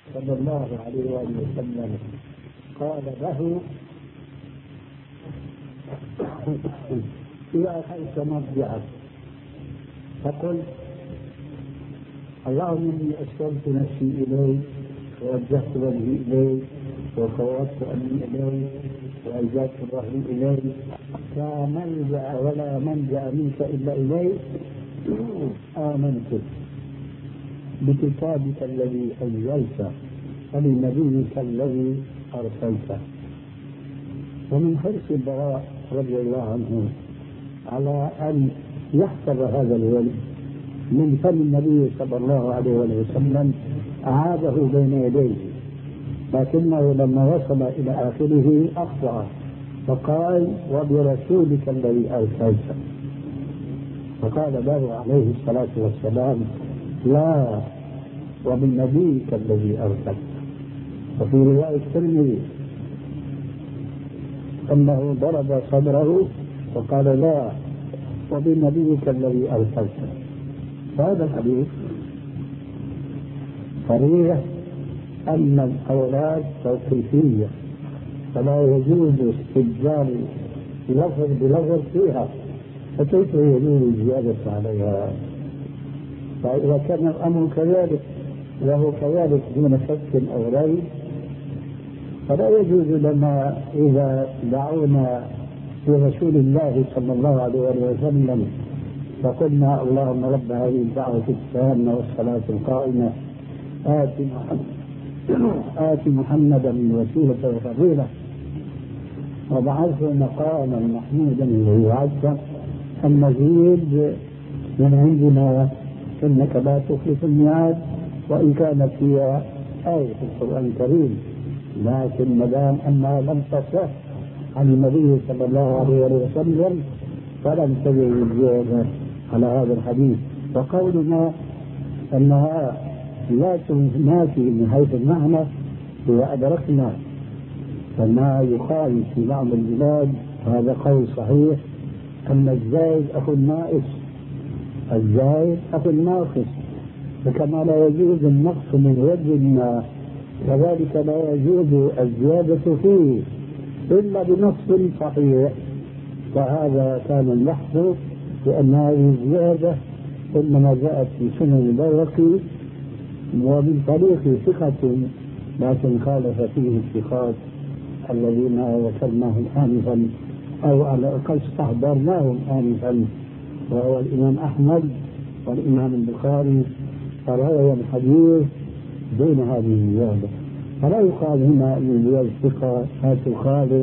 صلى الله عليه وآله وسلم قال له إذا أتيت مرجعك فقل اللهم إني أسلمت نفسي إليك ووجهت وجهي إليك وفوضت أمري إليك وألجأت ظهري إليك لا ملجأ ولا منجأ منك إلا إليك آمنت بكتابك الذي أنزلت وبنبيك الذي أرسلته. ومن حرص البراء رضي الله عنه على أن يحفظ هذا الولد من فم النبي صلى الله عليه وسلم أعاده بين يديه، لكنه لما وصل إلى آخره أخطأ فقال وبرسولك الذي أرسلته، فقال له عليه الصلاة والسلام لا وبنبيك الذي أرسلته. وفي رواية الترمذي أنه ضرب صدره وقال لا وبنبيك الذي أرسلته. هذا الحديث صريح أن الأولاد توقيفية فلا يجوز استبدال لفظ بلفظ فيها، فكيف يجوز الزيادة عليها؟ فإذا كان الأمر كذلك وهو كذلك دون شك أو ريب فلا يجوز لنا إذا دعونا برسول الله صلى الله عليه وسلم فقلنا اللهم رب هذه الدعوة التامة والصلاة القائمة آت محمدا من وسيلة وفضيلة وبعثه مقاما محمودا الذي وعدته المزيد من عندنا إنك لا تخلف الميعاد، وإن كانت هي آية في القرآن الكريم، لكن ما دام أنها لم تصح عن النبي صلى الله عليه وسلم فلم تجد الزيادة على هذا الحديث. وقولنا أنها لا تنافي من حيث المعنى إذا أدركنا فما يقال في بعض البلاد هذا قول صحيح أن الزائد أخو الناقص، الزائد أخو الناقص، فكما لا يجوز النقص من وجه ما كذلك لا يجوز الزيادة فيه إلا بنص صحيح. فهذا كان اللحظ لأن هذه الزيادة إنما جاءت في سنن البيهقي ومن طريق ثقة لكن خالف فيه الثقات الذين ذكرناهم آنفا أو على الأقل استحضرناهم آنفا، وهو الإمام أحمد والإمام البخاري فروى الحديث دون هذه الزيادة. فلا يقال هنا أن زيادة الثقة لا تخالف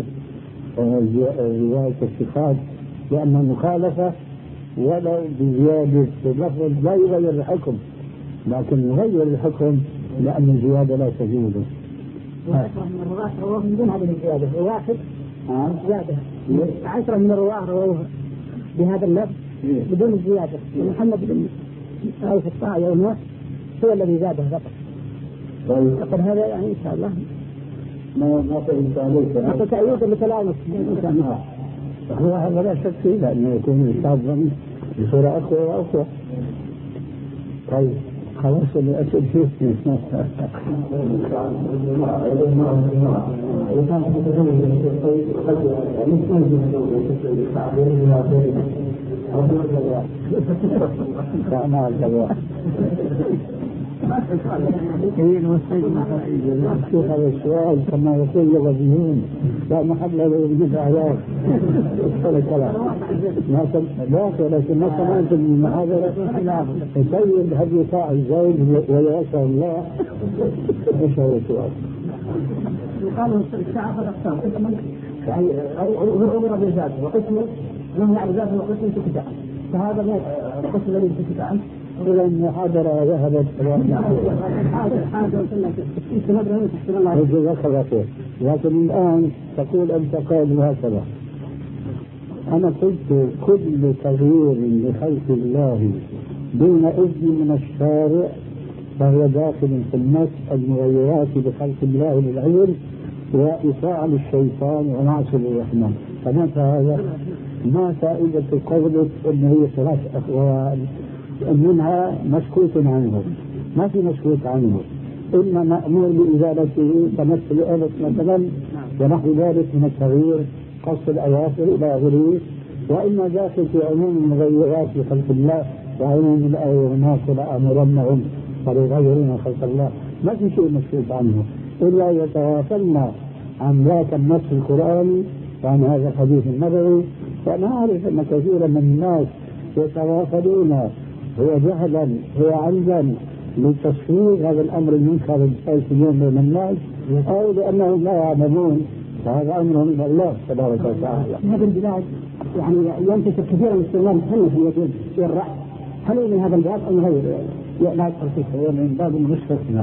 رواية الثقات، لأن المخالفة ولو بزيادة لفظ لا يغير الحكم، لكن يغير الحكم لأن الزيادة لا تجوز. وعشرة من الرواة رواه من دون هذه الزيادة، وواحد زيادة 10 من الرواة رواه بهذا اللفظ بدون الزيادة، ومحمد بن عوف الطائي ونوح هو الذي زاده فقط. فقد هذا يعني إن شاء الله ما أعطى تأييد لكلامك إن شاء الله. هو هذا لا شك فيه لأنه يكون يستعظم بصورة أقوى وأقوى. طيب خلاص اللي أسأل فيه شوف هذا السؤال كما يقول لغويون لا محل له يجب أعياد لكن ما سمعت من المحاضرة يسير هذه ساعة الزوج ولا يسأل الله ايش هو السؤال؟ يقال الساعة فالأقسام يعني أمر بالذات وقسم نهي عن ذاته وقسم سكت عنه، فهذا القسم الذي سكت عنه إذا المحاضرة ذهبت لكن الآن تقول أنت قائل هكذا. أنا قلت كل تغيير لخلق الله دون إذن من الشارع فهو داخل في النص المغيرات لخلق الله للعلم وإطاعة للشيطان ومعصية الرحمن. فمتى هذا؟ ما فائدة قولك أنه هي 3 أقوال منها مشكوك عنه؟ ما في مشكوك عنه، إما مأمور بإزالته كمس الألف مثلا ونحو ذلك من التغيير قص الأواخر إلى آخره، وإما داخل في عموم المغيرات في خلق الله وعموم الآية هناك لأمرنهم فليغيرون خلق الله. ما في شيء مكتوب عنه إلا يتواصلنا عن ذاك النص القرآني وعن هذا الحديث النبوي. وأنا أعرف أن كثيرا من الناس يتواصلون هو جهلا هو عمدا لتصوير هذا الأمر المنكر الحادث اليوم بين الناس، أو لأنهم لا يعلمون، فهذا أمر من الله تبارك وتعالى. هذا البلاد يعني ينتشر كثيرا من استعمال الحنة في اليد والرأس، هل من هذا الباب أم غير؟ لا يدخل فيه، هو من باب المستثنى.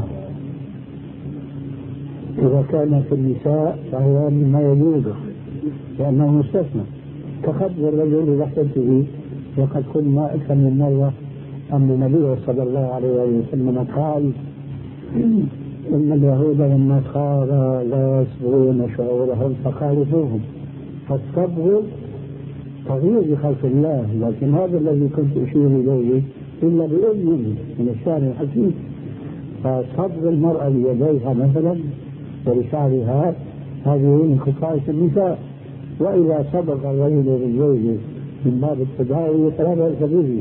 إذا كان في النساء فهو مما يجوز لأنه مستثنى، كخبز الرجل إذا احتجت به. وقد كنا أكثر من مرة أن النبي صلى الله عليه وسلم قال إن اليهود والنصارى لا يصبرون شعورهم فخالفوهم. فالصبر تغيير بخلق الله، لكن هذا الذي كنت أشير إليه إلا بإذن من الشارع الحكيم. فصبر المرأة ليديها مثلا ولشعرها هذه من خصائص النساء، وإذا صبر الرجل للزوج من باب التداوي فلا بأس به.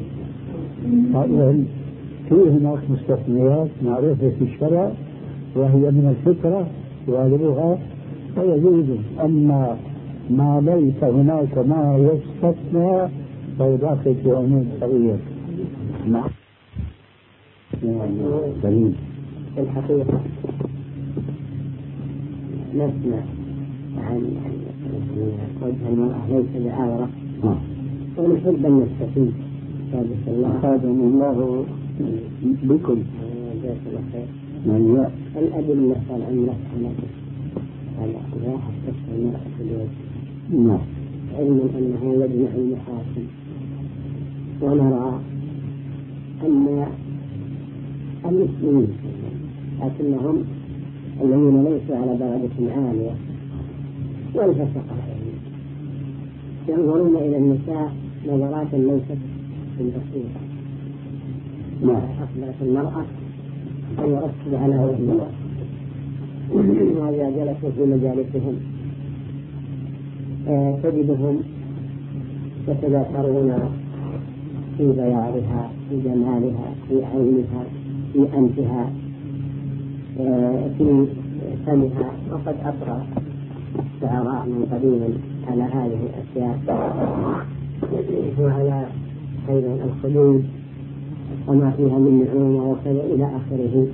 في هناك مستثنيات معروفة في الشرع وهي من الفطرة غالبها فيجوز، أما ما ليس هناك ما يستثنى فيداخل في عموم القضية. نعم. في الحقيقة نسمع عن وجه المرأة ليس بعورة ونحب أن نستفيد. خادم الله بكم. الأدلة والعمرة على راحة تشفى المرأة في اليد، علما أنه يجمع المحاسن. ونرى أن المسلمين لكنهم الذين ليسوا على درجة عالية والفسقة ينظرون إلى النساء نظرات ليست بالبسيطة. أصبحت المرأة أن يركز على وجهها، وإذا جلسوا في مجالسهم تجدهم يتذاكرون في بياضها في جمالها في عينها في أنفها في فمها. وقد أطرى الشعراء من قديم على هذه الأشياء وعلى أيضا الخدود وما فيها من نعومة وكذا إلى آخره.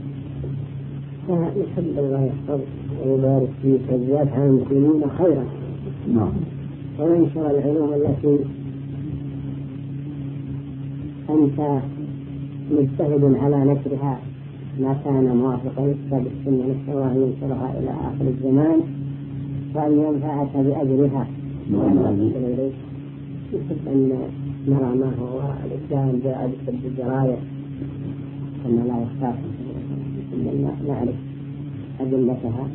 فنحب الله يحفظ ويبارك فيك ويجزاك عن المسلمين خيرا وينشر العلوم التي أنت مجتهد على نشرها ما كان موافقا لكتاب السنة، نسأل الله ينشرها إلى آخر الزمان وأن ينفعك بأجرها. يحب أن نرى ما هو الإسلام جاء بسبب الجراية أن لا يخاف أن نعرف أدلتها،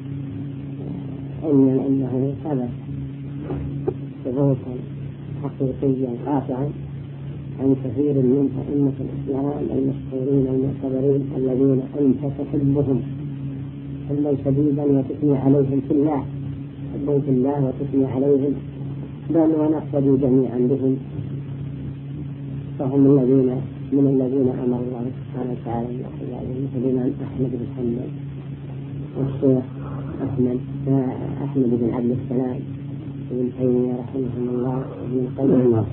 إنه ثبت ثبوتا حقيقيا قاطعا عن كثير من أئمة الإسلام المشهورين المعتبرين الذين أنت تحبهم حبا شديدا وتثني عليهم في الله، حبوا في الله وتثني عليهم، بل ونقتدي جميعا بهم. فهم من الذين أمر الله سبحانه وتعالى مثل الإمام أحمد بن حنبل والشيخ أحمد بن عبد السلام ابن تيمية رحمه الله ابن القيم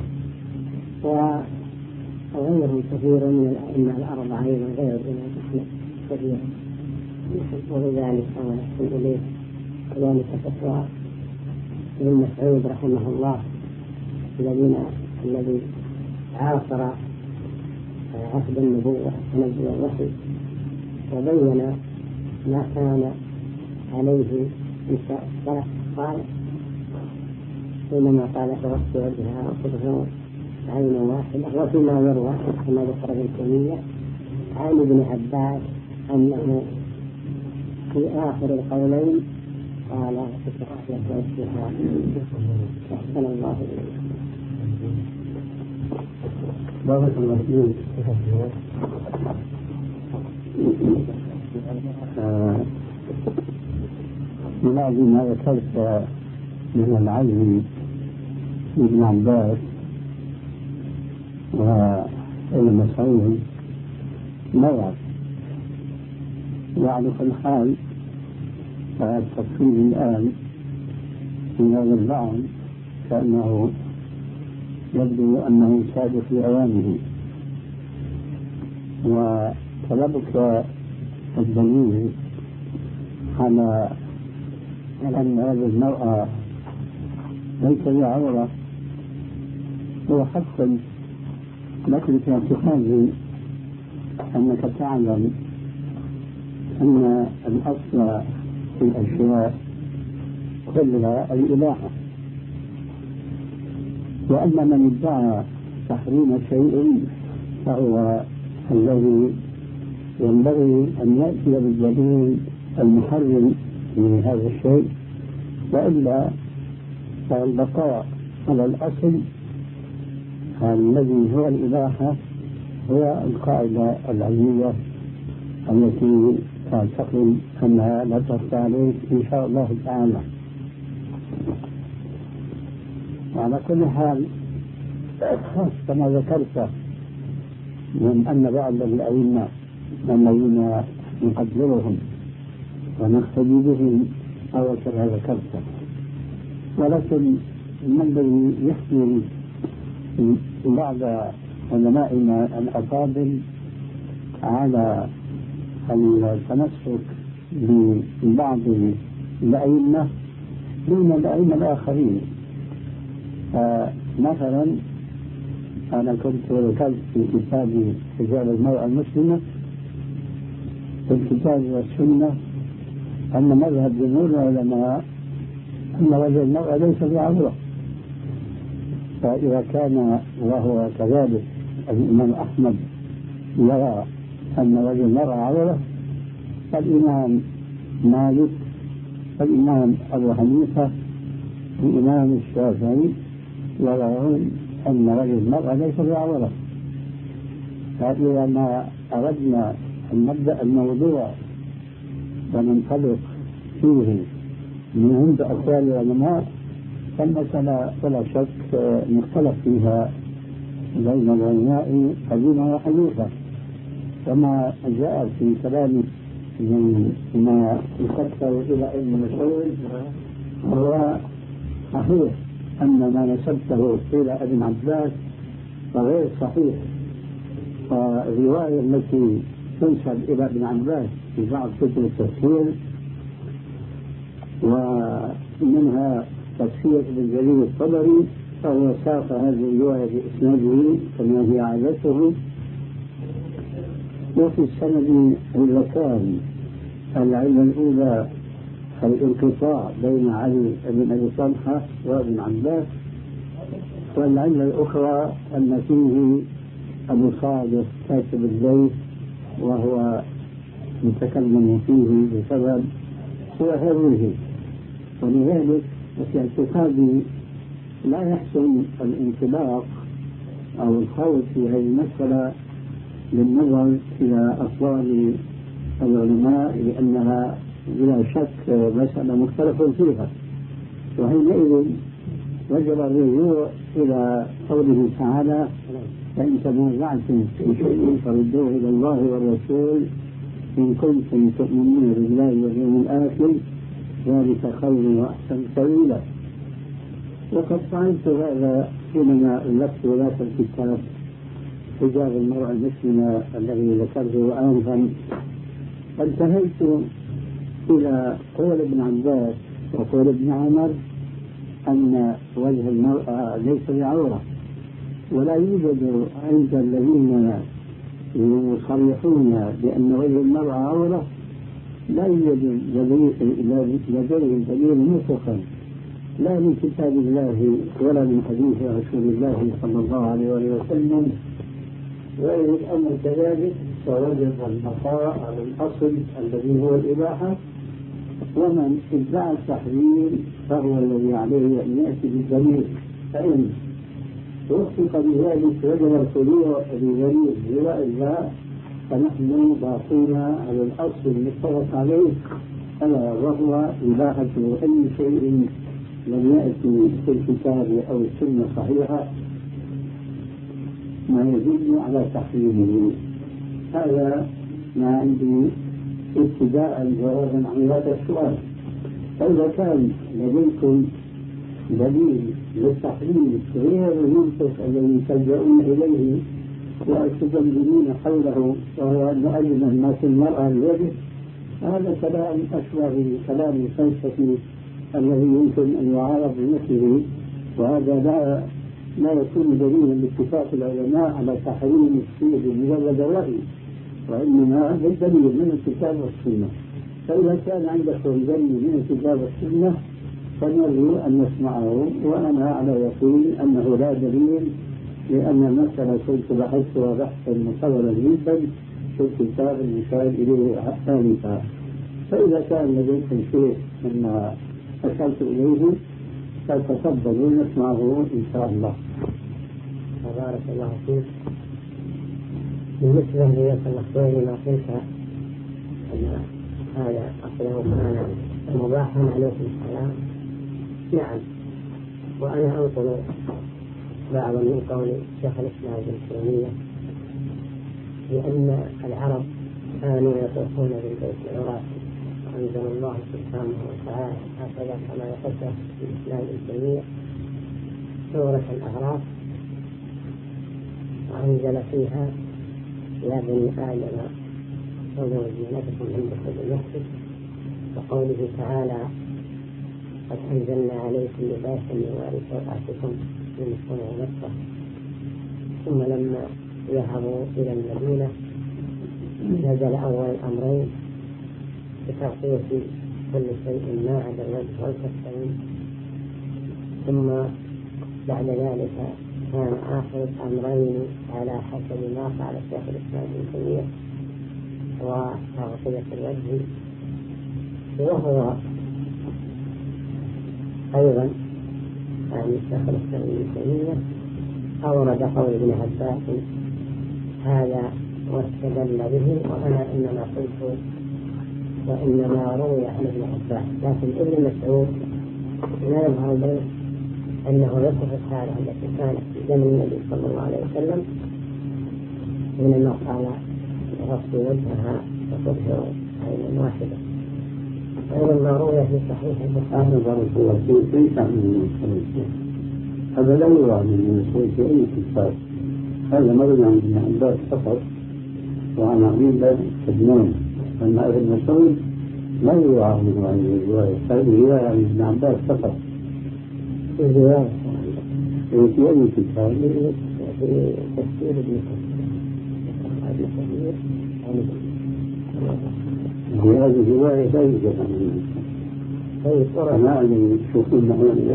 وغيرهم كثير من الأئمة الأربعة أيضا غير الإمام أحمد كثير ولذلك ونحسن إليه. كذلك فتوى ابن مسعود رحمه الله الذي عاصر عهد النبوة ونزل الوحي وبين ما كان عليه نساء السلف. قال حينما قال توفي وجهها وصدها عين واحدة، وفيما يروى كما ذكر ابن تيمية عن ابن عباس أنه في آخر القولين قال تتحدث وجهها. أحسن الله إليك. بارك الله فيك. بعض ما ذكرت من العلم ابن عباس وابن مسعود نظر، وعلى كل حال التفصيل الآن في هذا البعض كأنه يبدو أنه سابق لأوانه. وطلبك الدليل على أن هذه المرأة ليس بعورة هو حتى لكن في اعتقادي أنك تعلم أن الأصل في الأشياء كلها الإباحة، وأما من ادعى تحريم شيء فهو الذي ينبغي أن يأتي بالدليل المحرم لهذا الشيء، وإلا فالبقاء على الأصل الذي هو الإباحة هو القاعدة العلمية التي تعتقد أنها لا تخفى عليك إن شاء الله تعالى. وعلى كل حال كما ذكرت من أن بعض الأئمة الذين نقدرهم ونقتدي بهم أو كما ذكرت، ولكن من الذي يحمل بعض علمائنا الأفاضل على التمسك ببعض الأئمة دون الأئمة الآخرين. مثلا أنا كنت ذكرت في كتابي حجاب المرأة المسلمة في الكتاب والسنة أن مذهب جمهور العلماء أن وجه المرأة ليس بعورة، فإذا كان وهو كذلك الإمام أحمد يرى أن وجه المرأة عورة، فالإمام مالك والإمام أبو حنيفة والإمام الشافعي يرون أن وجه المرأة ليس بعورة. فإذا ما أردنا أن نبدأ الموضوع وننطلق فيه من عند أقوال العلماء فالمسألة ولا شك مختلف فيها بين العلماء قديما وحديثا، كما جاء في كلام ما يفكر إلى ابن مسعود هو صحيح أن ما نسبته إلى ابن عباس فغير صحيح، والرواية التي تنسب إلى ابن عباس في بعض كتب التفسير ومنها تفسير ابن جرير الطبري فهو ساق هذه الرواية بإسناده كما هي عادته، وفي السند علتان: العلة الأولى الانقطاع بين علي بن أبي طلحة وابن عباس، والعلة الأخرى أن فيه أبو صالح كاتب البيت وهو متكلم فيه بسبب هو هذه. ولذلك في اعتقادي لا يحسن الانطلاق أو الخوض في هذه المسألة بالنظر إلى أقوال العلماء لأنها بلا شك مسألة مختلف فيها، وحينئذ وجب الرجوع إلى قوله تعالى: فإن تنازعتم في شيء فردوه إلى الله والرسول إن كنتم تؤمنون بالله واليوم الآخر ذلك خير وأحسن تأويلا. وقد فعلت هذا حينما ألفت ذاك الكتاب حجاب المرأة المسلمة الذي ذكرته آنفا، فانتهيت إلى قول ابن عباس وقول ابن عمر أن وجه المرأة ليس بعورة، ولا يوجد عند الذين يصرحون بأن وجه المرأة عورة لا يوجد لديهم دليل مطلقا لا من كتاب الله ولا من حديث رسول الله صلى الله عليه وسلم. وإذا الأمر كذلك فوجب البقاء على الأصل الذي هو الإباحة، ومن ادعى التحريم فهو الذي عليه أن يأتي بالدليل، فإن وفق بذلك وجب الخضوع لدليل وإلا فنحن باقون على الأصل المتفق عليه، ألا وهو إباحة أي شيء لم يأتي في الكتاب أو السنة صحيحة ما يدل على تحريمه. هذا ما عندي ابتداء جوابا عن هذا السؤال. فإذا كان لديكم دليل للتحريم غير المنطق الذي تلجؤون إليه وتدندنون حوله وهو أن أجل ما في المرأة الوجه، هذا كلام أشبه بكلام الفلسفي الذي يمكن أن يعارض بمثله، وهذا لا يكون دليلا لاتفاق العلماء على تحريم الشيء بمجرد الرأي، وإنما بالدليل من الكتاب والسنة. فإذا كان عندكم دليل من الكتاب والسنة فنرجو أن نسمعه، وأنا على يقين أنه لا دليل، لأن المسألة كنت بحثتها بحثا مطولا جدا في الكتاب المشار إليه آنفا. فإذا كان لديكم شيء مما أشرت إليه فتفضلوا نسمعه إن شاء الله. بارك الله فيك. بالنسبة للمخطوط ما قلت أن هذا أصله كان مباحا عليكم السلام، نعم، وأنا أنقل بعض من قول شيخ الإسلام ابن تيمية لأن العرب كانوا يطوفون بالبيت العراق، وأنزل الله سبحانه وتعالى هكذا كما يقصه في الإسلام ابن تيمية سورة الأعراف، وأنزل فيها يا بني آدم خذوا زينتكم عند كل مسجد، وقوله تعالى قد أنزلنا عليكم لباسا يواري سوآتكم من صنع مكة. ثم لما ذهبوا إلى المدينة نزل أول الأمرين بتغطية كل شيء ما عدا الوجه والكفين، ثم بعد ذلك كان آخر الأمرين على حسب ما قال الشيخ الإسلام ابن تيمية وتغطية الوجه. وهو أيضا يعني الشيخ الإسلام ابن تيمية أورد قول ابن عباس هذا واستدل به، وأنا إنما قلت وإنما روي عن ابن عباس، لكن ابن مسعود لا يظهر به أنه يصف الحالة التي كانت في زمن النبي صلى الله عليه وسلم حينما قال غطي وجهها وتظهر عينا واحدة. أيضا ما روي في صحيح البخاري بارك الله فيك ليس عن هذا لا يروى من مسعود في أي كتاب، هذا مروي عن ابن عباس فقط وعن عبيد سدمان، أما ابن مسعود لا يروى عنه عن الرواية، هذه رواية عن ابن عباس فقط. في رواية في أي كتاب؟ في تفسير ابن كثير. هذه الرواية لا يوجد عنه. أنا أعني شوفون معي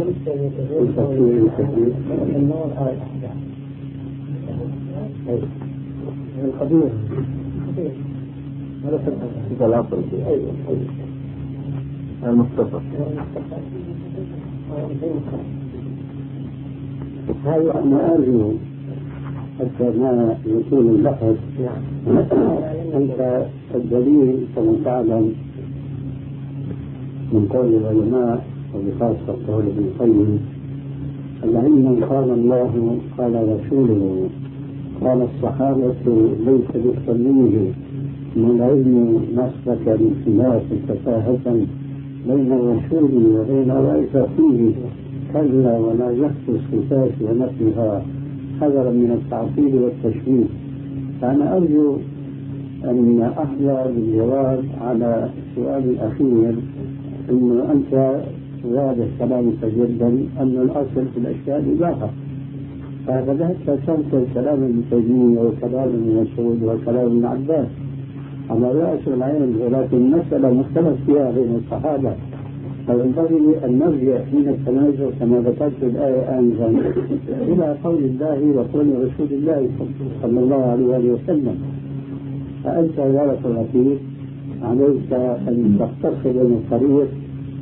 التفسير النور أو الأحداث القدير هذا في العصر المختصر. هذا أنا أرجو حتى ما يكون البحث أنت الدليل كما تعلم من قول العلماء وبخاصة قول ابن القيم العلم قال الله قال رسوله قال الصحابة ليس بالتمويه من العلم مسلك الخلاف تفاهة بين الرسول وبين رأيك فيه كلا ولا يخص الصفات ونفيها حذرا من التعطيل والتشبيه. فأنا أرجو أن أحظى بالجواب على السؤال الأخير، أنه أنت واضح كلامك جدا أن الأصل في الأشياء الإباحة، فبدأت تنقل كلام ابن تيمية وكلام ابن مسعود وكلام ابن عباس على رأس العين، ولكن المسألة مختلف فيها بين الصحابة، فينبغي أن نرجع حين التنازع كما ذكرت الآية آنفا إلى قول الله وقول رسول الله صلى الله عليه وسلم. فأنت بارك الله فيك عليك أن تختصر بين الطريق،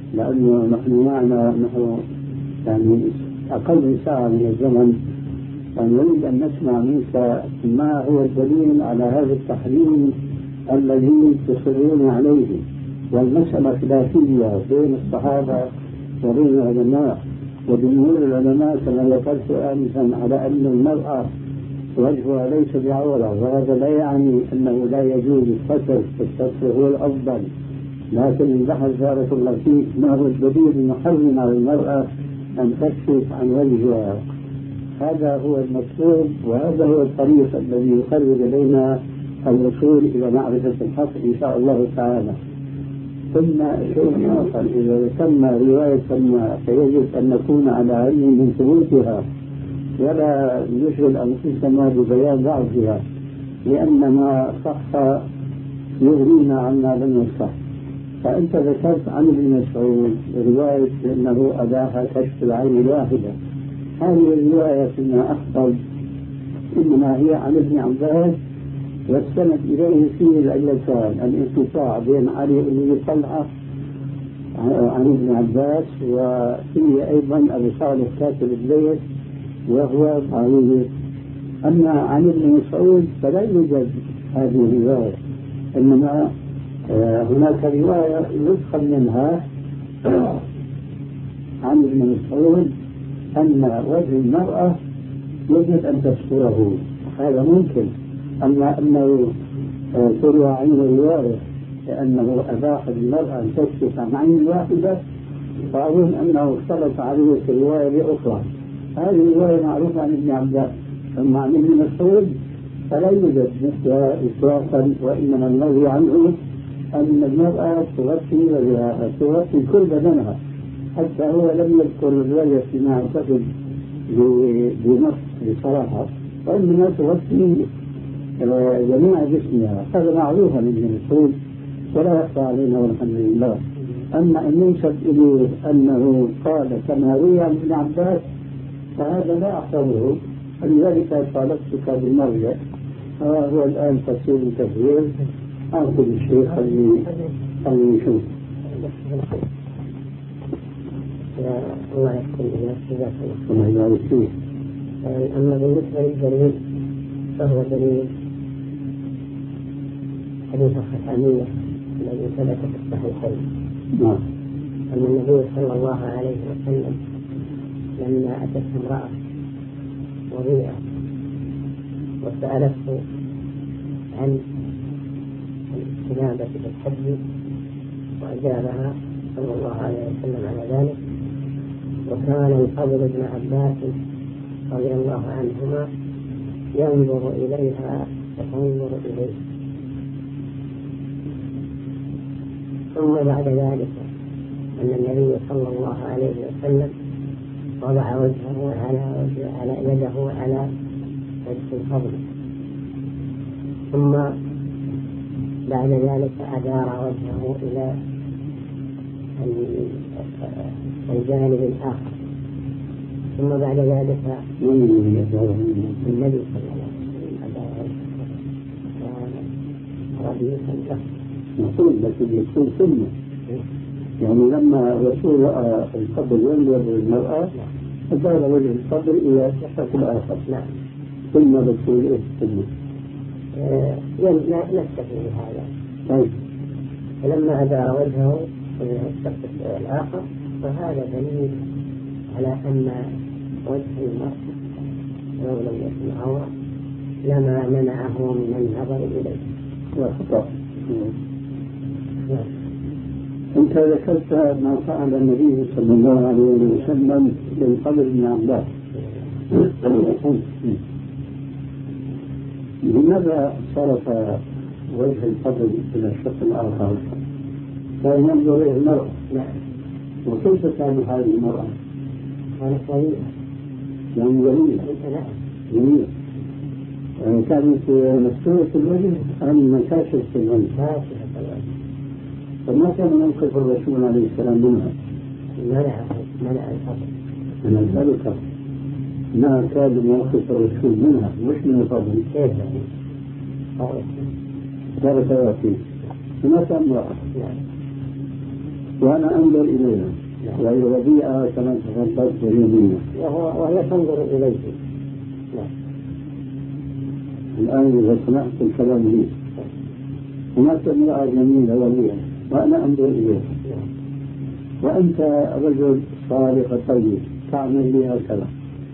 لأنه نحن معنا يعني أقل ساعة من الزمن، نريد أن نسمع منك ما هو الدليل على هذا التحريم الذي تصرون عليه، والمسألة خلافية بين الصحابة وبين العلماء وجمهور العلماء كما ذكرت آنفا على أن المرأة وجهها ليس بعورة، وهذا لا يعني أنه لا يجوز الستر، الستر هو الأفضل، لكن البحث بارك الله فيك ما هو الدليل المحرم على المرأة أن تكشف عن وجهها. هذا هو المطلوب، وهذا هو الطريق الذي يقرب إلينا الوصول إلى معرفة الحق إن شاء الله تعالى. ثم شيء آخر، إذا ذكرنا رواية فيجب أن نكون على علم من ثبوتها ولا نشغل أنفسنا ببيان بعضها، لأن ما صح يغنينا عما لم يصح. فأنت ذكرت عن ابن مسعود رواية أنه أباح كشف العين الواحدة، هذه الرواية فيما أخطر إنما هي عن ابن عباس، والسند إليه فيه العلتان: الانقطاع بين علي بن طلحة عن ابن عباس، وفيه أيضا أبو صالح كاتب الليث وهو ضعيف. أما عن ابن مسعود فلا يوجد هذه الرواية، إنما هناك رواية يدخل منها عن ابن مسعود أن وجه المرأة يجب أن تستره، هذا ممكن. أما أنه تروى عنه الرواية لأنه أباح للمرأة أن تكشف عن عين واحدة، فأظن أنه اختلط عليه في الرواية الأخرى. هذه الرواية معروفة عن ابن عباس، أما عن ابن مسعود فلا يوجد مثلها إطلاقا، وإنما الذي عنه أن المرأة تغطي وجهها، تغطي كل بدنها، حتى هو لم يذكر الوجه فيما أعتقد بنص بصراحة، وإنما تغطي جميع جسمها. هذا معروف عن ابن مسعود ولا يخفى علينا والحمد لله. أما أن ينسب إليه أنه قال كما روي عن ابن عباس فهذا لا أحفظه، لذلك طالبتك بالمرجع. هو الآن تفسير التفسير أنقل الشيخ خلي نشوف. الله يحكم بنفسه الله يبارك فيه. أما بالنسبة للدليل فهو دليل حديث الختامية الذي ثبت في الصحيحين. نعم. أن النبي صلى الله عليه وسلم لما أتت امرأة وضيئة وسألته عن الاستنابة بالحج وأجابها صلى الله عليه وسلم على ذلك، وكان الفضل بن عباس رضي الله عنهما ينظر إليها وتنظر إليه. ثم بعد ذلك أن النبي صلى الله عليه وسلم وضع وجهه على يده على وجه الفضل، ثم بعد ذلك أدار وجهه إلى الجانب الآخر، ثم بعد ذلك النبي صلى الله عليه وسلم أدار وجهه رضيئا له. نقول لكن يكون سنة، يعني لما الرسول رأى الفضل ينظر للمرأة أدار وجه الفضل إلى الشخص الآخر. نعم. ثم بالرسول إيه السنة؟ نكتفي بهذا. طيب. فلما أدار وجهه إلى الشخص الآخر فهذا دليل على أن وجه المرء لو لم يكن عورة لما منعه من النظر إليه. خطأ. أنت ذكرت ما فعل النبي صلى الله عليه وسلم للفضل بن عباس. لماذا صرف وجه الفضل إلى الشخص الآخر؟ كان ينظر إلى المرأة. نعم. وكيف كان هذه المرأة؟ كانت طويلة. يعني جميلة. نعم. جميلة. كانت مستورة الوجه أم كاشفة الوجه؟ كاشفة الوجه. فما كان موقف الرسول عليه السلام منها؟ منع الفضل. من ذلك ما كان موقف الرسول منها مش من الفضل. كيف؟ بارك الله فيك. هناك امرأة. نعم. وأنا أنظر إليها. وهي رضيئة كما تفضلت وهي منها. وهي تنظر إليه. نعم. الآن إذا سمعت الكلام لي هناك امرأة جميلة ولية وأنا أنظر إليها وأنت رجل صالح طيب تعمل لي هكذا،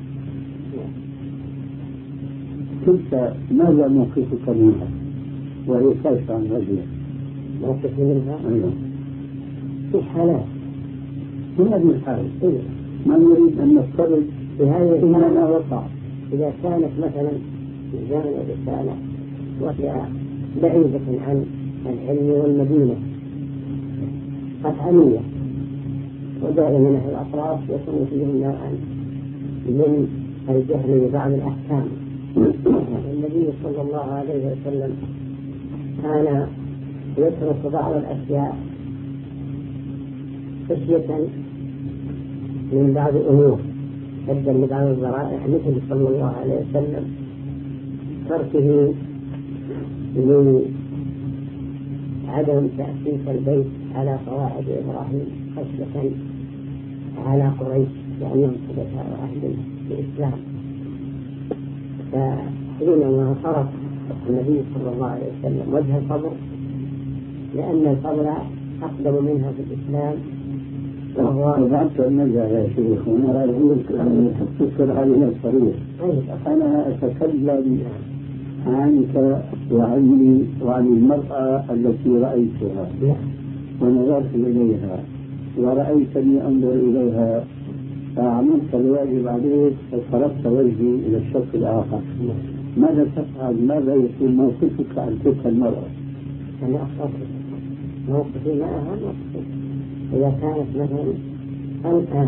كنت ماذا موقفك منها وهي كاشفة عن رجلك؟ موقفي منها؟ أيوه في حالات في هذه الحالة ما نريد أن نفترض بهذه إننا وقع. إذا كانت مثلا في زمن الرسالة وهي بعيدة عن العلم والمدينة قطعية ودائما من الأطراف يكون فيهم نوعا من الجهل ببعض الأحكام. النبي صلى الله عليه وسلم كان يترك بعض الأشياء خشية من بعض الأمور سدا لبعض الذرائع، مثل صلى الله عليه وسلم تركه لعدم تأسيس البيت على قواعد إبراهيم خشية على قريش لأنهم حدثاء عهد الإسلام. فحينما صرف النبي صلى الله عليه وسلم وجه القبر لأن القبر أقدم منها في الإسلام، وهو بعد أن نرجع يا شيخ وأنا أقول أن تذكر هذه الطريقة. أنا أتكلم عنك وعن المرأة التي رأيتها ونظرت إليها ورأيتني أنظر إليها فعملت الواجب عليك وصرفت وجهي إلى الشق الآخر. ماذا تفعل؟ ماذا يكون موقفك عن تلك المرأة؟ أنا أخطأت موقفي معها موقفي إذا كانت مثلا الآن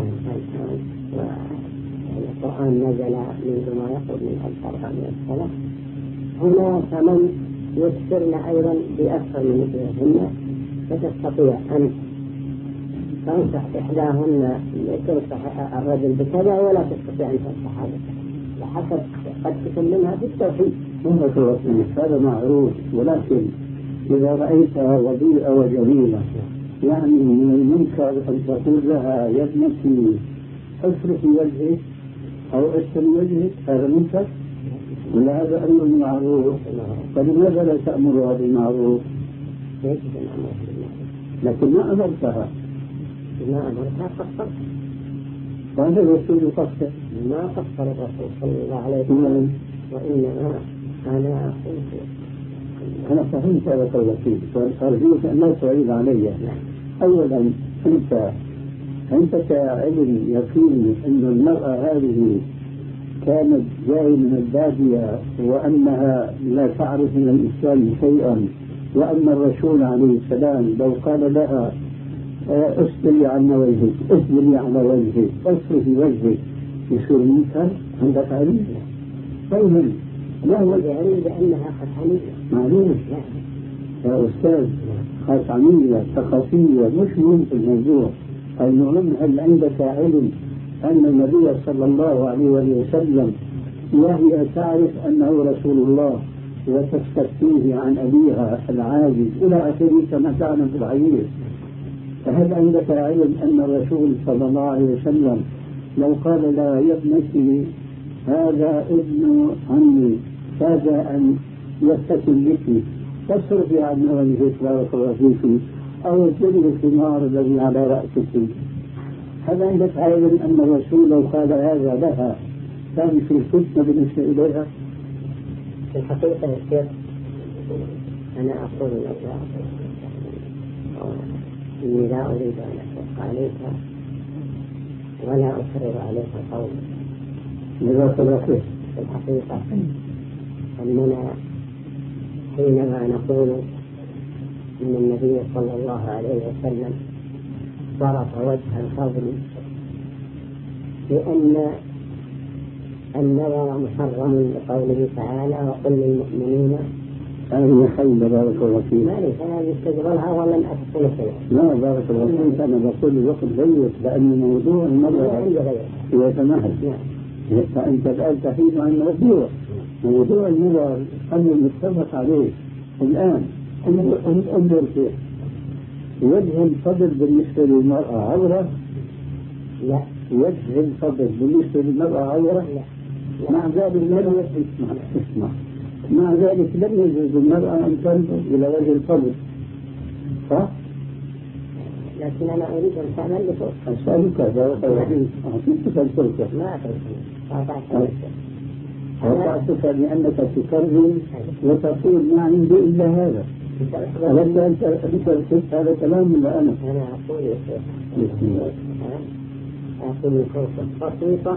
والقرآن نزل منذ ما يقرب من 1400 سنة، هناك من يسرن أيضا بأكثر من مثلهن، فتستطيع أن تنصح إحداهن تنصح الرجل بكذا ولا تستطيع أن تنصح هذا لحسب قد تكون منها في التوحيد. هذا معروف، ولكن إذا رأيتها وضيئة وجميلة يعني من المنكر أن تقول لها يا ابنتي اصرفي وجهك أو اشتري وجهك، هذا منكر ولا هذا أمر معروف؟ فلماذا لا تأمرها بالمعروف؟ لكن ما أمرتها قصر. وهذا الرسول قصر؟ ما قصر الرسول صلى الله عليه وسلم، وإنما أنا فهمت هذا الرسول، فأرجوك أن لا تعيد علي. أولا أنت عندك علم يقيني أن المرأة هذه كانت جاية من البادية وأنها لا تعرف من الإسلام شيئا، وأن الرسول عليه السلام لو قال لها اسبلي على وجهك اسبلي على وجهك اصرفي وجهك يصير منكر؟ عندك علم؟ طيب لا هو العلم بأنها قطعية معلومة يا أستاذ، قطعية ثقافية مش مهم في الموضوع. المهم هل عندك علم أن النبي صلى الله عليه وسلم وهي تعرف أنه رسول الله وتستفتيه عن أبيها العاجز إلى آخره كما تعلم في الحديث، فهل عندك علم أن الرسول صلى الله عليه وسلم لو قال لا يا ابنتي هذا ابن عمي كاد أن يفتتن بك تصرفي عن وجهك بارك الله فيك أو تجد الثمار الذي على رأسك، هل عندك علم أن الرسول لو قال هذا لها كان في فتنة بالنسبة إليها؟ في الحقيقة يا شيخ أنا أقول لك إني لا أريد أن أشق عليك ولا أكرر عليك القول. لذا صدقت في الحقيقة أننا حينما نقول إن النبي صلى الله عليه وسلم صرف وجه الفضل لأن النظر محرم لقوله تعالى وقل للمؤمنين هذه خير بارك الله فيك. ما ليس أنا يستجرونها ولم أتقل شيئا. لا بارك الله فيك، أنا بقول الوقت ضيق لأن موضوع المرأة يتمهد. فأنت الآن تحيد عن موضوع المرأة أمر متفق عليه. الآن انظر فيه وجه الفضل بالنسبة للمرأة عورة؟ لا. وجه الفضل بالنسبة للمرأة عورة؟ لا. مع ذلك اسمع مع ذلك لم يجوز المرأة أن تنظر إلى وجه القبر، صح؟ لكن أنا أريد أن تعمل لفوق. أسألك هذا وحيدين أعطيتك الفرصة. ما أعطيتك. وقعتك لأنك تكرم وتقول ما عندي إلا هذا. أنت قلت هذا كلام ولا أنا؟ أنا أقول يا شيخ. أعطيني فرصة بسيطة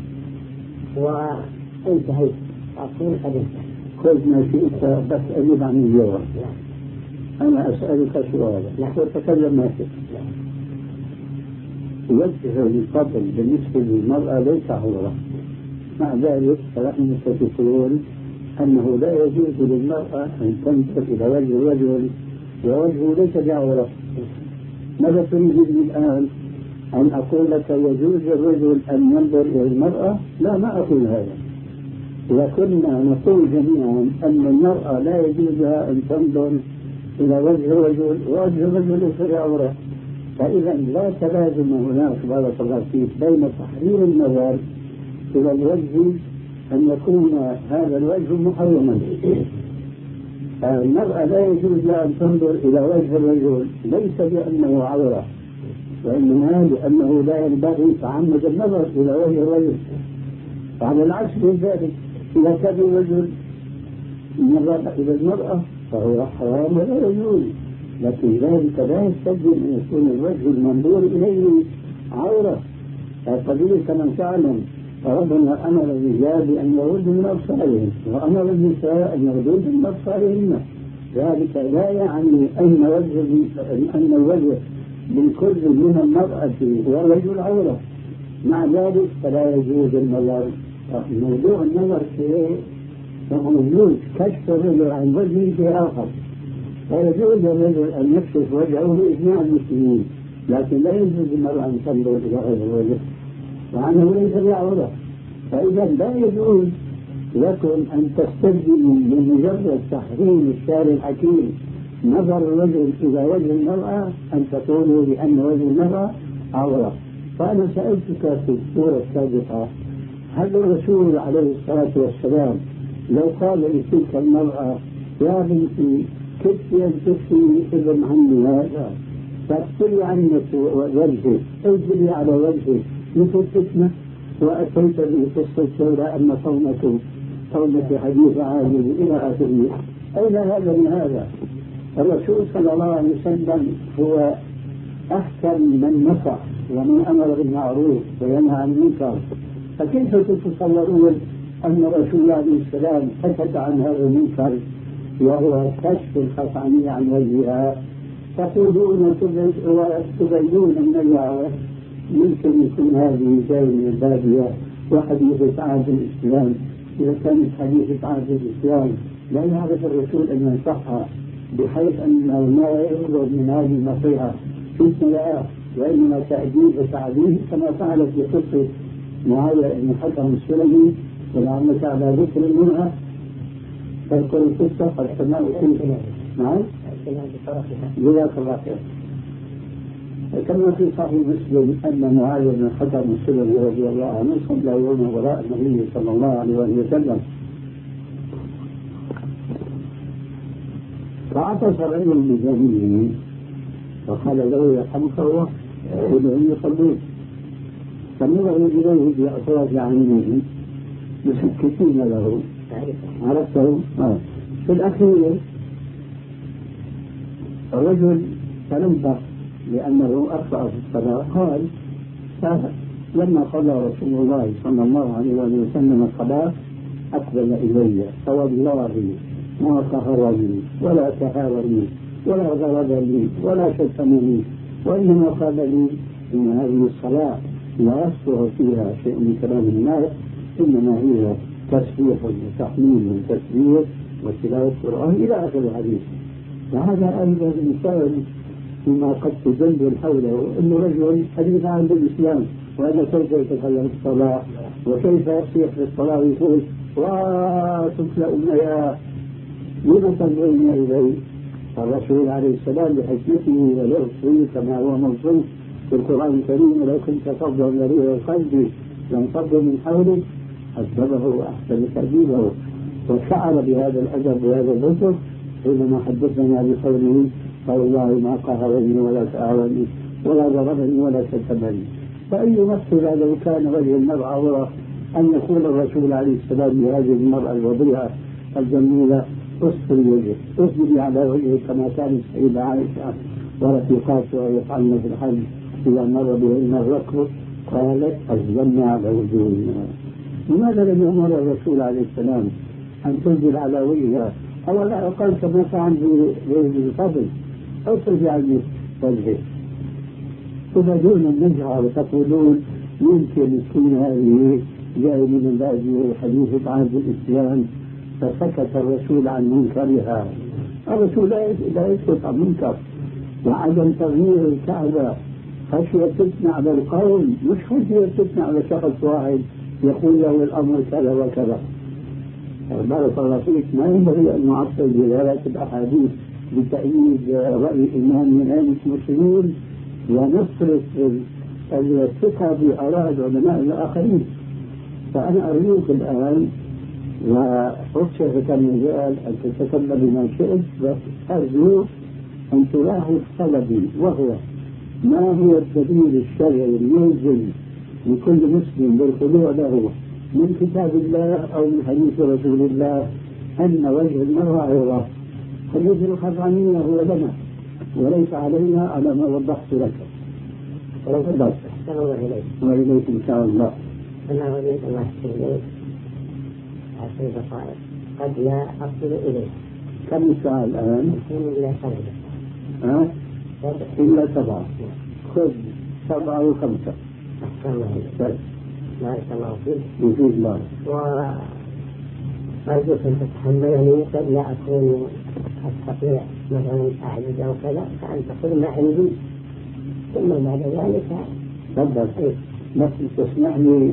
وانتهيت. أعطيني قدمت. كل ما شئت بس أجيب عن الجواب. أنا أسألك سؤالا وتكلم ما شئت. وجه القبر بالنسبة للمرأة ليس عورة، مع ذلك فنحن متفقون أنه لا يجوز للمرأة أن تنظر إلى وجه رجل ووجهه ليس بعورة. ماذا تريد الآن؟ أن أقول لك يجوز للرجل أن ينظر إلى المرأة؟ لا، ما أقول هذا. إذا كنا نقول جميعا أن المرأة لا يجوز لها أن تنظر إلى وجه رجل ووجه الرجل ليس بعورة، فإذا لا تلازم هناك بارك الله فيك بين تحرير النظر إلى الوجه أن يكون هذا الوجه محرما. المرأة لا يجوز لها أن تنظر إلى وجه الرجل ليس لأنه عورة، وإنما لأنه لا ينبغي تعمد النظر إلى وجه الرجل. وعلى العكس من ذلك إذا كان الرجل نظر إلى المرأة فهو حرام ولا يجوز، لكن ذلك لا يستلزم أن يكون الوجه المنظور إليه عورة. فقضية كما تعلم ربنا أمر الرجال بأن يغضوا من أبصارهم وأمر النساء أن يغضوا من أبصارهن. ذلك لا يعني أن الوجه لكل من المرأة والرجل عورة. مع ذلك فلا يجوز النظر. موضوع النظر شيء وموجود كشف الرجل عن وجهه في آخر، فيجوز للرجل أن يكشف وجهه بإجماع المسلمين، لكن لا يجوز للمرأة أن تنظر إلى هذا الوجه وعنه ليس بعورة. فإذا لا يجوز لكم أن تستبدلوا بمجرد تحريم الشارع الحكيم نظر الرجل إلى وجه المرأة أن تقولوا بأن وجه المرأة عورة. فأنا سألتك في السورة السابقة هل الرسول عليه الصلاة والسلام لو قال لتلك المرأة يا بنتي كفي أن تكفي ابن عمي هذا فاغسلي عنك وجهك اجري على وجهك مثل فتنة وأتيت بقصة سوداء أن صومك حديث عاجل إلى آخره؟ أين هذا من هذا؟ الرسول صلى الله عليه وسلم هو أحسن من نصح ومن أمر بالمعروف وينهى عن المنكر، فكيف تتصورون أن الرسول عليه السلام سكت عن هذا المنكر وهو كشف الخصعمية عن وجهها؟ تقولون وتبينون من الوعوة ممكن يكون هذه جاي من البادية وحديثة عهد الإسلام. إذا كانت حديثة عهد الإسلام لا يعرف الرسول أن ينصحها بحيث أنه ما ينظر من هذه النصيحة في السلاح وإنما تأديب وتعذيب كما فعلت بقصة معاوية بن الحكم السلمي ولعلك على ذكر منها تذكر القصة فالسماء فيه. نعم جزاك الله خير. كما في صحيح مسلم أن معاوية بن الحكم السلمي رضي الله عنه صلى يوما وراء النبي صلى الله عليه وسلم فعطس رجل بجانبه وقال له يرحمك الله ادعوني يصلون، فنظروا إليه بأصوات عينيه مسكتين له عرفته. في الأخير الرجل تنبه لأنه أخطأ في الصلاة قال لما قضى رسول الله صلى الله عليه وسلم الصلاة أقبل إلي فوالله ما قهرني ولا تهاوني ولا ضربني ولا شتمني، وإنما قال لي إن هذه الصلاة لا يصلح فيها شيء من كلام الناس، إنما هي تسبيح وتحميل وتسبيح وتلاوة القرآن إلى آخر الحديث. وهذا أيضا مثال فيما قد تدلل حوله أنه رجل حديث عن الإسلام وأنا كيف يتكلم في الصلاة وكيف يصيح في الصلاة ويقول وتملأ يا لما تنظرون إليه؟ الرسول عليه السلام بحكمته ولطفه كما هو موصوف في القرآن الكريم ولو كنت فظا غليظ القلب لانفضوا من حولك أدبه وأحسن تأديبه. وشعر بهذا الأدب وهذا اللطف حينما حدثنا بقوله فوالله ما قهرني ولا سأرني ولا ضربني ولا شتمني. فأي مثل لو كان وجه المرأة عورة أن يقول الرسول عليه السلام لهذه المرأة الوضيعة الجميلة اصبري وجهك، اصبري على وجهك، كما كانت السيدة عائشة ورفيقاتها يفعلن في الحج إذا مر بهن الركب قالت أسلمنا على وجوهنا. لماذا لم يأمر الرسول عليه السلام أن تنزل على وجهها أو على الأقل كما فعل بالفضل اصرفي عن وجهك؟ تبدون النزعة وتقولون يمكن تكون هذه جاء من الله حديث عهد الإسلام فسكت الرسول عن منكرها. الرسول لا يسكت عن منكر، وعدم تغيير الكعبة خشية فتنة على القوم، مش خشية فتنة على شخص واحد يقول له الأمر كذا وكذا. بارك الله فيك، ما ينبغي أن نعطل دلالات الأحاديث بتأييد رأي إمام من أئمة المسلمين ونصرف الثقة بآراء العلماء الآخرين. فأنا أرجوك الآن وأكشفك المجال أن تتكلم بما شئت، بس أرجوك أن تلاحظ طلبي، وهو ما هو الدليل الشرعي الملزم لكل مسلم بالخضوع له من كتاب الله أو من حديث رسول الله أن وجه المرأة عورة. حديث الخضرانية هو لنا وليس علينا على ما وضحت لك. وإليك إن شاء الله. أنا أريد الله إليك 10 دقائق قد لا أصل إليه. كم ساعة الآن؟ إلا 7. إلا 7. خذ 7 و5. أحسن الله إليك. بارك الله فيك. يجوز الله. وأرجوك أن تتحملني قد لا أكون أستطيع مثلا أعجز أو كذا، فأن تقول ما عندي ثم بعد ذلك تفضل. بس تسمح لي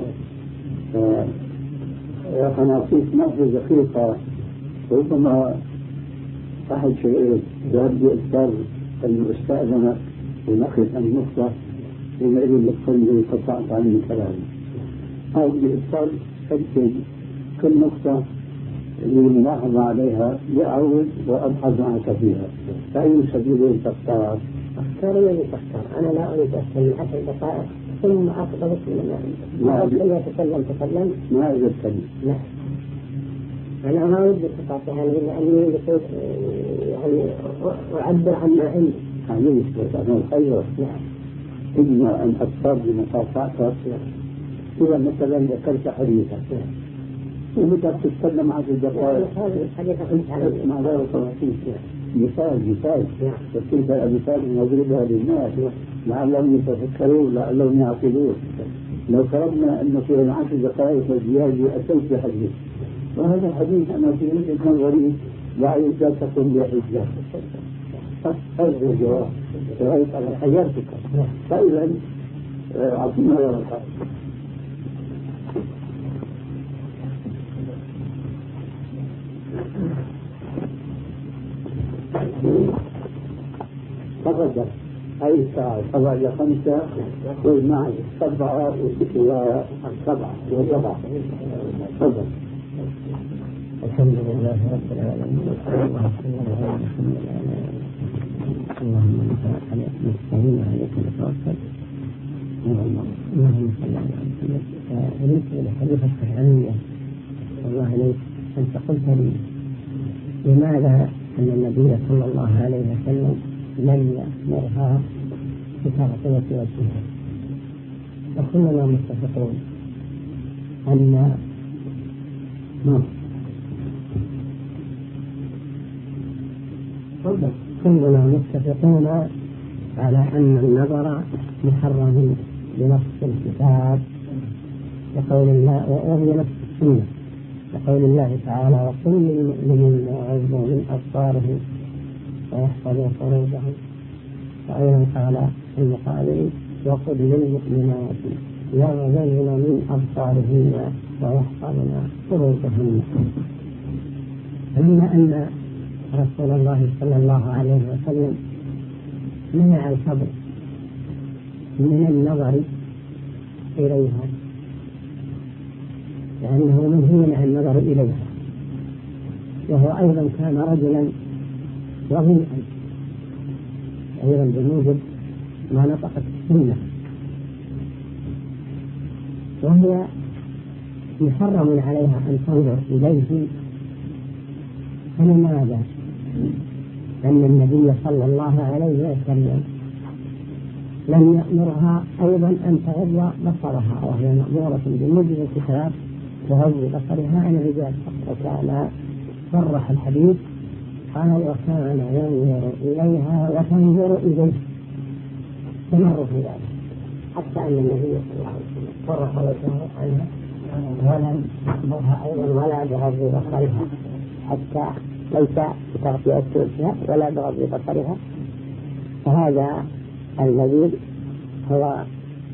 أنا أعطيك نقطة دقيقة. ربما أحد شيئين، يبدو أكثر المستأذنة ونقل النقطة حينئذ نقول لي قطعت عني كلامي، أو بإبطال سلسل كل نقطة للملاحظة عليها لأعود وأبحث عنك فيها. فأي سبيل تختار؟ أختار الذي تختار. أنا لا أريد أكثر من 10 دقائق ثم أقبلت من ما تكلم ما أجبتني. لا، أنا ما أريد تقاطعها لأني يعني أعبر عن ما عندي. عليك بس أنا الخير. إما أن أختار بمقاطعتك. إذا مثلا ذكرت حديثا ومتى تتكلم 10 دقائق مع ذلك مثال وتلك الأمثال نضربها للناس لعلهم يتفكرون لعلهم يعقلون. لو فرضنا أن في 10 دقائق وزيادة أتيت بحديث، وهذا الحديث أنا في وجهة نظري لا يوجد تكون بحجة. هذا الجواب رأيت أنا خيرتك. فإذا أعطينا ورقة. تفضل. أي ساعة 7 إلى 5 والمعي 7 و7. تفضل. الحمد لله رب العالمين. اللهم نستعين عليك نتوكل. اللهم صل على محمد. بالنسبة لحديث الصحيحية والله عليك أنت قلت لي لماذا أن النبي صلى الله عليه وسلم لم يأمرها بتغطية وجهها، وكلنا متفقون أن كلنا متفقون على أن النظر محرم بنص الكتاب وقول الله، وهي نفس السنة وقول الله تعالى وقل للمؤمنين يغضوا من أبصارهم ويحفظوا فروجهم. وأيضا قال المقابل وقل للمؤمنات يغضضن من أبصارهن ويحفظن فروجهن. أما أن رسول الله صلى الله عليه وسلم منع الخبر من النظر إليها لأنه منهي عن النظر إليها، وهو أيضا كان رجلا وضيئا أيضا بموجب ما نطقت السنة، وهي محرم عليها أن تنظر إليه. فلماذا؟ أن النبي صلى الله عليه وسلم لم يأمرها أيضا أن تغض بصرها، وهي مأمورة بموجب الكتاب تغض بصرها عن الرجال. وكان صرح الحديث قال وكان ينظر إليها وتنظر إليه، تمر في ذلك، حتى أن النبي صلى الله عليه وسلم صرح وجهه عنها ولم يأمرها أيضا ولا بغض بصرها، حتى ليس بتغطية وجهها ولا بغض بصرها. فهذا الذي هو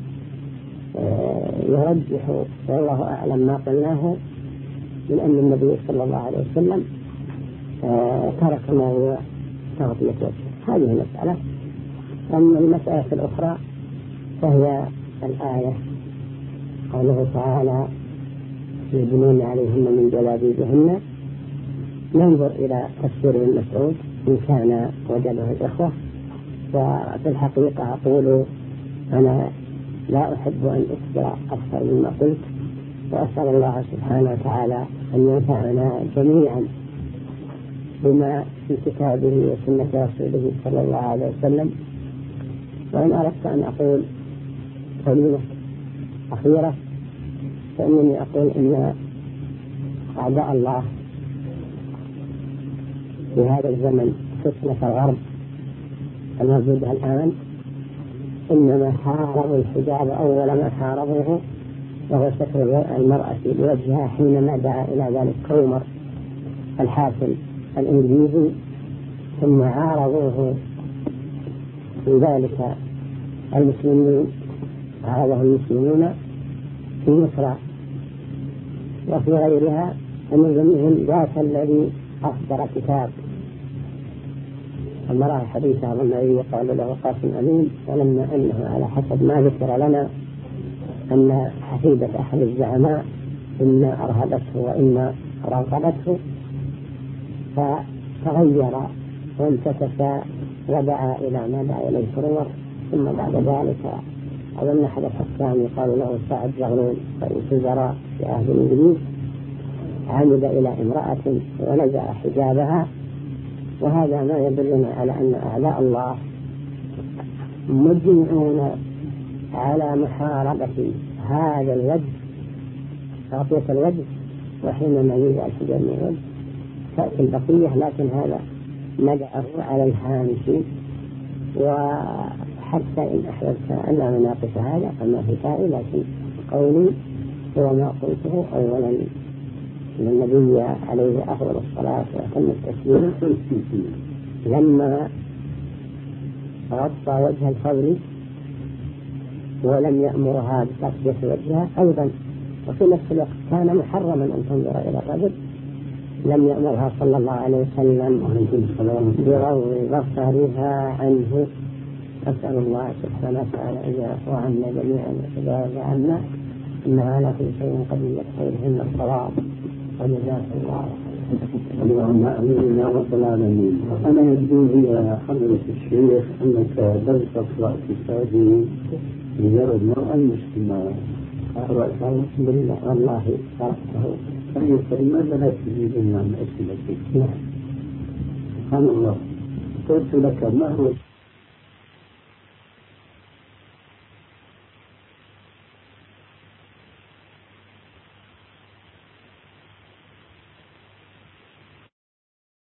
يرجح والله أعلم ما قلناه من أن النبي صلى الله عليه وسلم ترك موضوع تغطية وجهه. هذه المسألة. أما المسألة الأخرى فهي الآية قوله تعالى يبنون عليهن من جلابيبهن. ننظر إلى تفسير ابن مسعود إن كان وجده الإخوة. وفي الحقيقة أقول أنا لا أحب أن أخبر أكثر مما قلت، وأسأل الله سبحانه وتعالى أن ينفعنا جميعا بما في كتابه وسنة رسوله صلى الله عليه وسلم. وإن أردت أن أقول كلمة أخيرة فإنني أقول إن أعداء الله في هذا الزمن فتنة الغرب الموجودة الآن إنما حاربوا الحجاب أول ما حاربوه، وهو ستر المرأة بوجهها حينما دعا إلى ذلك كومر الحاكم الإنجليزي، ثم عارضوه في ذلك المسلمين، عارضه المسلمون في مصر وفي غيرها، ومن ضمنهم ذاك الذي أصدر كتاب المرأة الحديثة والنبي قال له قاسم أمين، ولما أنه على حسب ما ذكر لنا أن حفيدة أحد الزعماء إما أرهبته وإما راقبته، فتغير وانتكس ودعا إلى ما دعا إليه كرومر. ثم بعد ذلك أظن أحد الحكام يقال له سعد زغلول رئيس الوزراء في عهد الإنجليز عمد إلى امرأة ونزع حجابها. وهذا ما يدلنا على أن أعداء الله مجمعون على محاربة هذا الوجه، تغطية الوجه، وحينما يوضع الحجاب من الوجه تأتي البقية، لكن هذا ندعه على الهامش. وحتى إن أحببت أن لا نناقش هذا فما في فائدة، لكن قولي هو ما قلته أولا أن النبي عليه أفضل الصلاة وأتم التسليم لما غطى وجه الفضل ولم يأمرها بتغطية وجهها أيضا، وفي نفس الوقت كان محرما أن تنظر إلى الرجل، لم يأمرها صلى الله عليه وسلم بغض بصرها عنه. أسأل الله سبحانه وتعالى أن يعفو عنا جميعا ويتجاوز عنا، إنه على كل شيء قدير. خيرهن الصواب وجزاكم الله اللهم آمين يا رب العالمين. أنا يبدو يا حضرة الشيخ أنك لم تقرأ كتابي لجرى المرأة المسلمة. الحمد لله والله قرأته. فلماذا لا تجيبني عن أسئلتي؟ سبحان الله. قلت لك ما هو